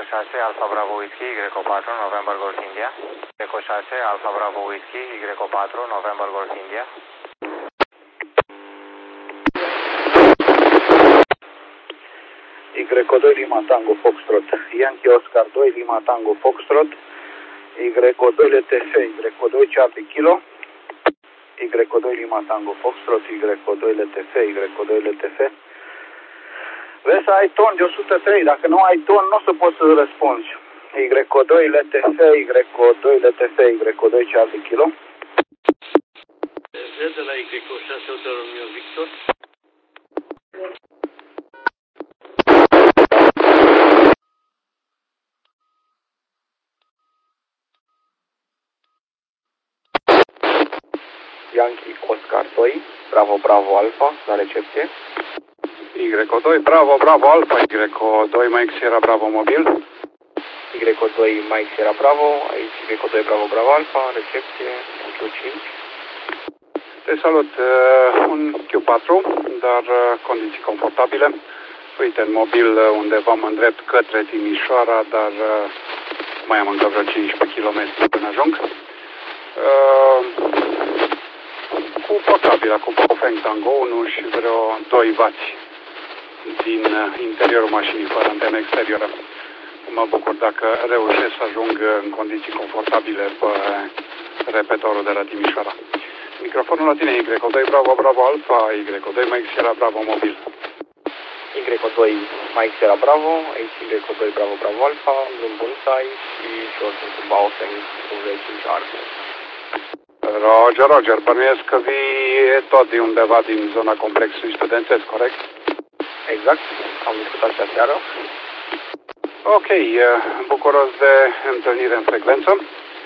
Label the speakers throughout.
Speaker 1: 6, Alfa Bravo Whiskey, Y4, November Golf India. Eco 6, Alfa Bravo Whiskey, Y4, November Golf India.
Speaker 2: Y2 Lima Tango Foxtrot, Yankee Oscar 2 Lima Tango Foxtrot, Y2 LTC, Y2 Charlie Kilo, Y2 Lima Tango Foxtrot, Y2 LTC, Y2 LTC. Vrei să ai ton de 103, dacă nu ai ton nu o să poți să răspunzi. Y2 LTC, Y2 LTC, Y2 Charlie Kilo.
Speaker 3: De la Y6 Hotel Romeo Victor.
Speaker 2: Yankee Oscar 2, Bravo Bravo Alpha, la recepție.
Speaker 4: Y2 Bravo Bravo Alpha, Y2 Mike Sierra Bravo mobil.
Speaker 2: Y2 Mike Sierra Bravo, aici Y2 Bravo Bravo Alpha, recepție, Q5.
Speaker 4: Te salut, un Q4, dar condiții confortabile. Uite, în mobil undeva mă îndrept către Timișoara, dar mai am încă vreo 15 km până ajung. Cu portabilă, cu Baofeng Tango 1 și vreo 2W din interiorul mașinii fără antenă exterioară. Mă bucur dacă reușesc să ajung în condiții confortabile pe repetorul de la Timișoara. Microfonul la tine, Y2 Bravo Bravo Alpha, Y2 Mike Sierra Bravo mobil.
Speaker 2: Y2 Mike Sierra Bravo, aici Y2 Bravo Bravo Alpha, drum bun să ai și jos cu Baofeng cu V5 Arco.
Speaker 4: Roger, Roger, bănuiesc că vii tot de undeva din zona complexului studențesc, corect?
Speaker 2: Exact, am discutat și aseară.
Speaker 4: Ok, bucuros de întâlnire în frecvență.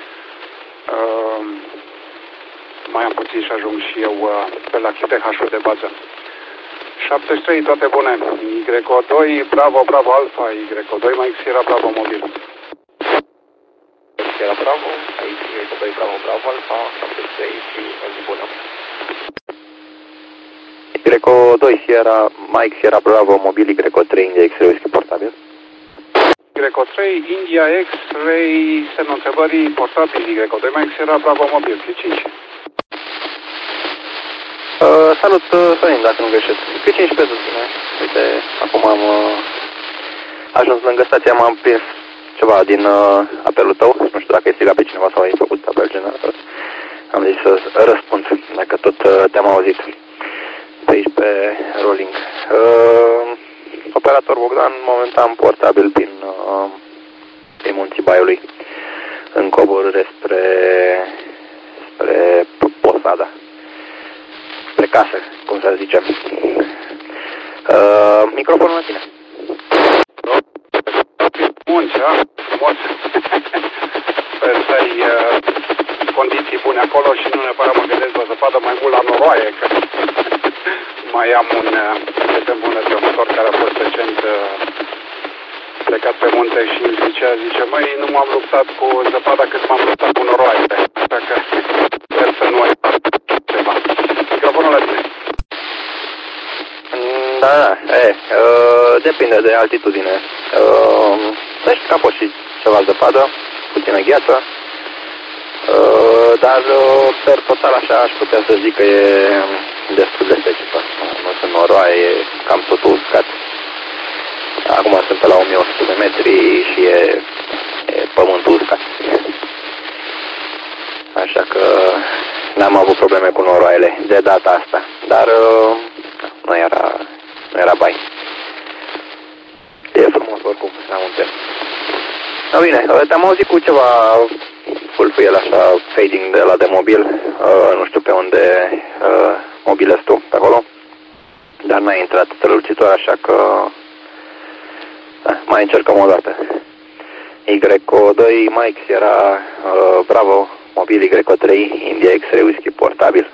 Speaker 4: Mai am puțin și ajung și eu pe la QTH-ul de bază. 73, toate bune. Y2 Bravo Bravo Alpha, Y2 Mike Sierra Bravo mobil.
Speaker 2: Sierra Bravo, aici Y2 Bravo Bravo Alpha, 73 și o zi bună. Y2 Sierra, Mike Sierra Bravo mobil, Y3 India X-Ray Whisky portabil.
Speaker 4: Y3 India X-Ray, semnul întrebării portabil, Y2 Mike Sierra Bravo mobil, Q5.
Speaker 2: Salut, Sorin, dacă nu greșesc. Q5 pentru tine. Uite, acum am ajuns lângă stația, m-am prins ceva din apelul tău. Nu știu dacă ai strigat pe cineva sau ai făcut apel general. Am zis să răspund, dacă tot te-am auzit pe aici pe rolling. Operator Bogdan, momentan portabil prin Munții Baiului, în coborâre spre Posada. Spre casă, cum să zicem. Microfonul la tine.
Speaker 4: Munci, frumos. Sper să ai condiții bune acolo și nu neapărat mă gândesc la zăpadă, mai mult la noroaie, că mai am un prieten bun de motor care a fost recent plecat pe munte și îmi zice, măi, nu m-am luptat cu zăpada cât m-am luptat cu noroaiele, așa că sper să nu ai ceva. Microfonul la tine.
Speaker 2: Da, depinde de altitudine. Știi că a fost și ceva zăpadă, puțină gheață, dar per total așa aș putea să zic că e destul de secipă. Nu sunt noroaie, e cam totul uscat. Acum sunt pe la 1100 de metri și e pământul uscat. Așa că n-am avut probleme cu noroaiele de data asta, dar nu era bai. E frumos oricum la munte. Bine, te-am auzit cu ceva fulfuiel așa, fading de la de mobil, nu știu pe unde mobilezi tu, pe acolo, dar n-ai intrat strălucitor, așa că mai încercăm o dată. Y2 Mike Sierra Bravo mobil, Y3 India X-Ray Whisky portabil.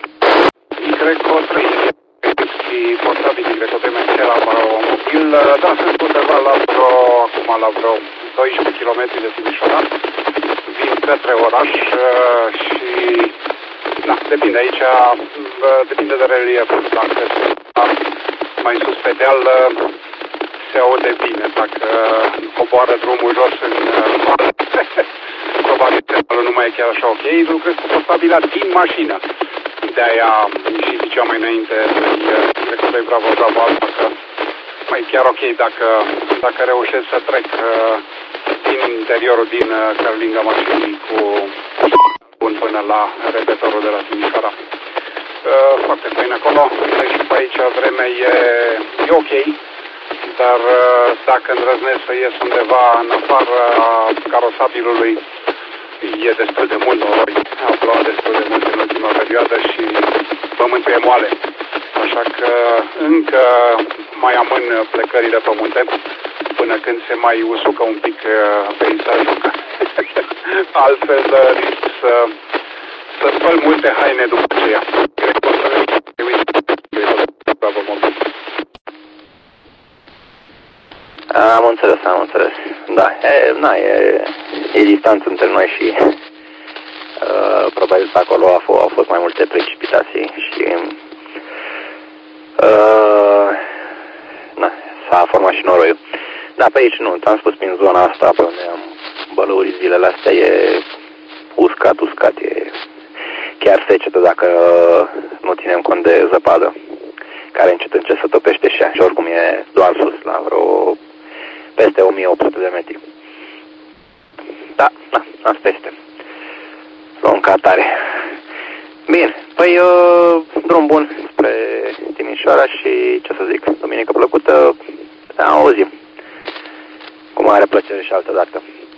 Speaker 4: Y3 Whisky portabil, Y2 Mike Sierra Bravo mobil, da, sunt undeva acum la vreo 12 km de Timișoara. Vin către oraș și da, depinde aici, depinde de relief. Dacă mai sus pe deal se aude bine. Dacă coboară drumul jos în probabil că nu mai e chiar așa ok, lucrez cu postabila din mașină. De-aia și ziceam mai înainte, cred că Bravo Alfa, că mai e chiar ok dacă reușesc să trec din interiorul din cărlinga mașinii cu bun până la repetorul de la Timișoara. Foarte fain acolo, și pe aici vremea e ok, dar dacă îndrăznesc să ies undeva în afara carosabilului, e destul de mult noroi. A plouat destul de mult în ultima perioadă și pământul e moale. Așa că încă mai amân plecările pe munte până când se mai usucă un pic peisajul. Altfel risc să spăl multe haine după aceea. Cred că o să
Speaker 2: Am înțeles. Da, e distanță între noi și probabil pe acolo au fost mai multe precipitații și s-a format și noroiul. Da, pe aici nu, ți-am spus prin zona asta pe unde am bălăuri zilele astea, e uscat, e chiar secetă dacă nu ținem cont de zăpadă, care încet se topește și oricum e doar sus, la vreo peste 1800 de metri. Da, asta este. Luăm ca atare. Bine, păi drum bun spre Timișoara și, ce să zic, duminică plăcută, auzim. Cu mare plăcere și altă dată.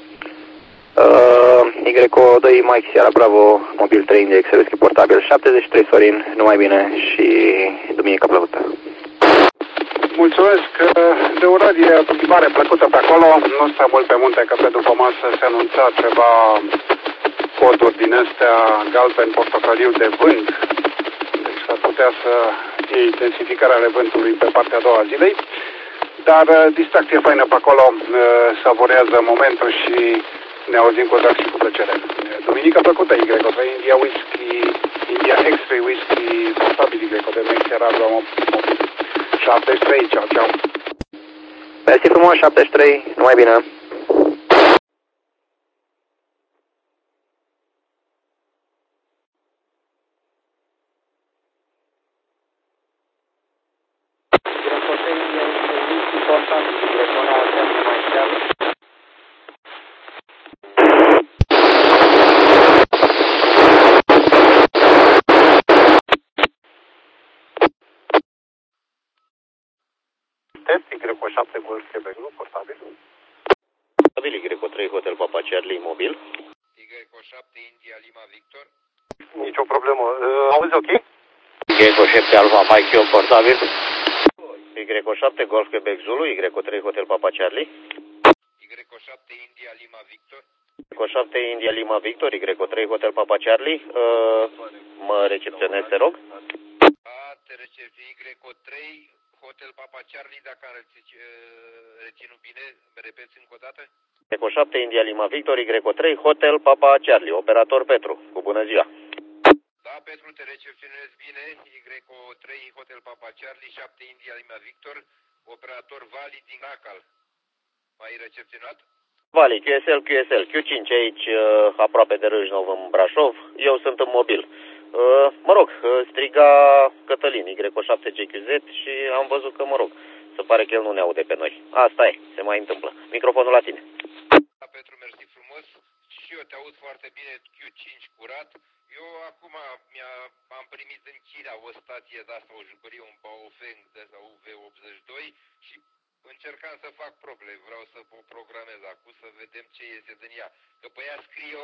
Speaker 2: YO2 Mike Sierra Bravo, mobil 3 India XRS portabil 73 Sorin, numai bine și duminică plăcută.
Speaker 4: Mulțumesc, de orarie plimbare plăcută pe acolo, nu stăm mult pe munte, că pe după masă se anunța ceva coduri din astea galben, portocaliu de vânt, deci s-ar putea să fie intensificarea ale vântului pe partea a doua zilei, dar distracție faină pe acolo, savorează momentul și ne auzim cu drag și cu plăcere. Duminică plăcută, YO3 India Whisky, India X-Ray Whisky, portabil YO2 Mike Sierra Bravo, 73, ceau.
Speaker 2: Mersi frumos, 73, numai bine.
Speaker 4: Y7 Golf Quebec, nu portabil.
Speaker 5: Portabil Y3 Hotel Papa Charlie mobil.
Speaker 4: Y7 India Lima Victor. Nicio problemă. Auzi ok?
Speaker 5: Y7 Alfa Mike portabil. Y7 Golf Quebec Zulu, Y3 Hotel Papa Charlie.
Speaker 4: Y7 India Lima Victor.
Speaker 5: Y7 India Lima Victor, Y3 Hotel Papa Charlie. Mă recepționez, te rog.
Speaker 4: Te recepție Y3 Hotel Papa Charlie, dacă am reținut bine, repeți încă o dată.
Speaker 5: Y7 India Lima Victor, Y3 Hotel Papa Charlie, operator Petru, cu bună ziua.
Speaker 4: Da, Petru, te recepționez bine, Y3 Hotel Papa Charlie, 7 India Lima Victor, operator Vali din Nacal. M-ai recepționat?
Speaker 5: Vali, QSL, Q5 aici, aproape de Râșnov, în Brașov, eu sunt în mobil. Mă rog, striga Cătălin, Y7 GQZ și am văzut că, mă rog, se pare că el nu ne aude pe noi. Asta e, se mai întâmplă. Microfonul la tine.
Speaker 4: Da, Petru, mersi frumos. Și eu te aud foarte bine, Q5 curat. Eu acum am primit în China o stație de asta, o jucărie, un Baofeng de asta UV82 și încercam să fac probe. Vreau să o programez acum să vedem ce iese din ea. Că pe ea scrie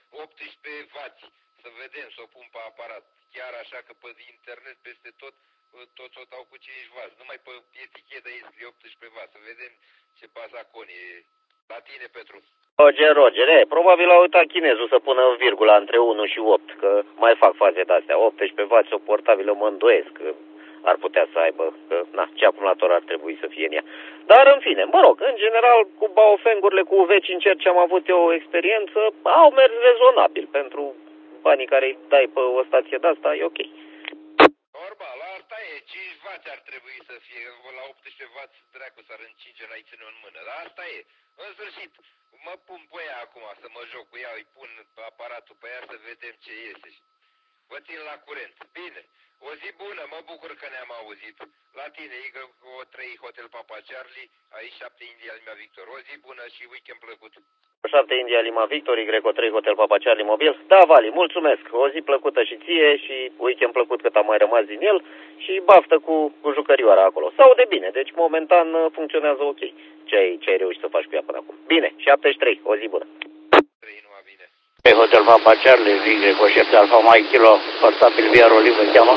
Speaker 4: 18W. Să vedem, să o pun pe aparat. Chiar așa că pe internet peste tot o dau cu 5W. Numai pe etichetă ei scrie 18W. Să vedem ce bazacon e. La tine, Petru.
Speaker 5: Roger, probabil a uitat chinezul să pună virgula între 1 și 8, că mai fac faze de-astea. 18W o portabilă mă îndoiesc că ar putea să aibă, că ce acumulator ar trebui să fie în ea. Dar în fine, mă rog, în general cu Baofeng-urile cu UV5R ce am avut eu o experiență, au mers rezonabil pentru banii care îi dai pe o stație de asta, e ok.
Speaker 4: Normal, asta e.
Speaker 6: 5W ar trebui să fie, la 18W dracu s-ar încinge la ține în mână, dar asta e. În sfârșit, mă pun pe ea acum să mă joc cu ea, îi pun aparatul pe ea să vedem ce iese. Vă țin la curent. Bine. O zi bună, mă bucur că ne-am auzit. La tine, Y3 Hotel Papa Charlie, aici 7 India Lima Victor. O zi bună și weekend plăcut.
Speaker 5: 7 India Lima Victor, Y3 Hotel Papa Charlie mobil. Da, Vali, mulțumesc. O zi plăcută și ție și weekend plăcut cât am mai rămas din el și baftă cu jucărioara acolo. S-aude bine, deci momentan funcționează ok. Ce ai reușit să faci cu ea până acum? Bine, 73, o zi bună.
Speaker 6: 3 numai bine.
Speaker 7: Pe Hotel Papa Charlie, Y7 Alfa Mai Kilo, portabil via Olive, cheamă.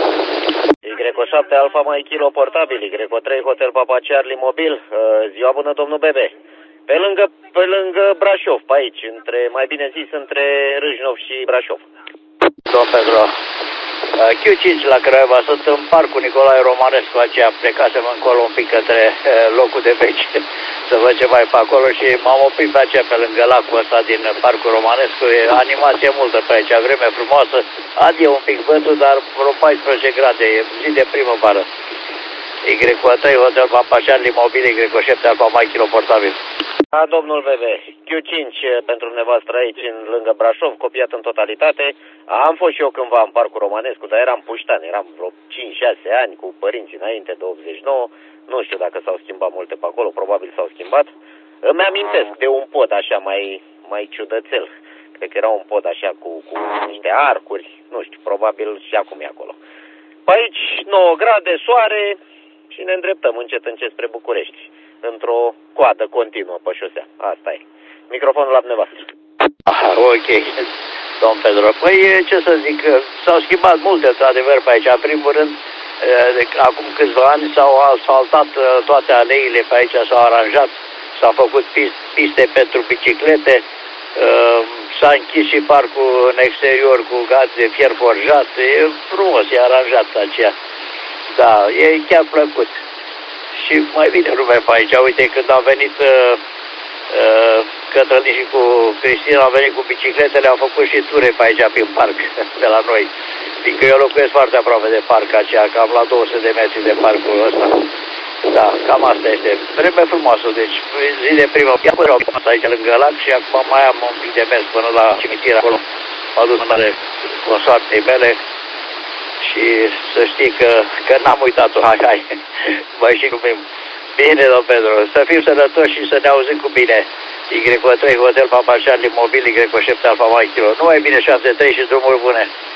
Speaker 5: Y7 Alfa Mai Kilo portabil, Y3 Hotel Papa Charlie mobil. Ziua bună, domnul Bebe. Pe lângă Brașov, pe aici, mai bine zis, între Râșnov și Brașov.
Speaker 7: Domn Pedro, Q5 la Craiova, sunt în parcul Nicolae Romanescu, aceea plecasem încolo un pic către locul de veci, să văd ce mai pe acolo și m-am oprit pe aceea pe lângă lacul ăsta din parcul Romanescu, e animație multă pe aici, vreme frumoasă, adie un pic vântul, dar vreo 14 grade, e zi de primăvară. Y3 Hotel Papa Charlie mobil, Y7 Alfa Mai Kilo portabil.
Speaker 5: Da, domnul Bebe, Q5 pentru nevastă aici, lângă Brașov, copiat în totalitate. Am fost și eu cândva în Parcul Romanescu, dar eram puștan, eram vreo 5-6 ani cu părinții înainte de 89. Nu știu dacă s-au schimbat multe pe acolo, probabil s-au schimbat. Îmi amintesc de un pod așa mai ciudățel. Cred că era un pod așa cu niște arcuri, nu știu, probabil și acum e acolo. Pe aici 9 grade, soare și ne îndreptăm încet spre București. Într-o coadă continuă pe șosea. Asta e. Microfonul la dumneavoastră.
Speaker 7: Ok, domn Pedro. Păi, ce să zic, s-au schimbat multe, într-adevăr, pe aici. În primul rând, acum câțiva ani s-au asfaltat toate aleile pe aici, s-au aranjat, s-au făcut piste pentru biciclete, s-a închis și parcul în exterior cu gaz de fier forjat. E frumos, e aranjat aceea. Da, e chiar plăcut. Și mai bine lumea pe aici. Uite, când am venit Cătălin și cu Cristina, am venit cu bicicletele, am făcut și ture pe aici, prin parc, de la noi. Fiindcă eu locuiesc foarte aproape de parc aceea, cam la 200 de metri de parcul ăsta. Da, cam asta este. Vreme frumoasă, deci zi de primă. Ia până aici lângă lac și acum mai am un pic de mers până la cimitir acolo. M-a dus mare consoartei mele. Și să știi că n-am uitat-o, hai, mai și numim. Bine, domn Pedro, să fim sănătoși și să ne auzim cu bine. Y3 Hotel Papa Charlie mobil, Y7 Alfa Mai Kilo. Numai bine, 73 și drumuri bune.